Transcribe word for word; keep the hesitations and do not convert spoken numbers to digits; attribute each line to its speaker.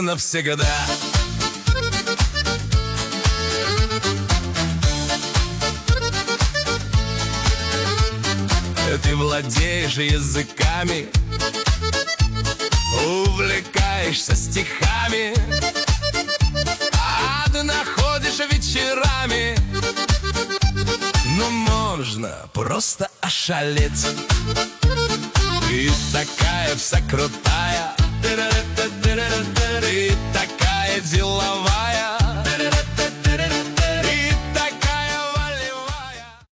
Speaker 1: навсегда. Ты владеешь языками, увлекаешься стихами, ад находишь вечерами. Но можно просто ошалеть. Ты такая вся крутая,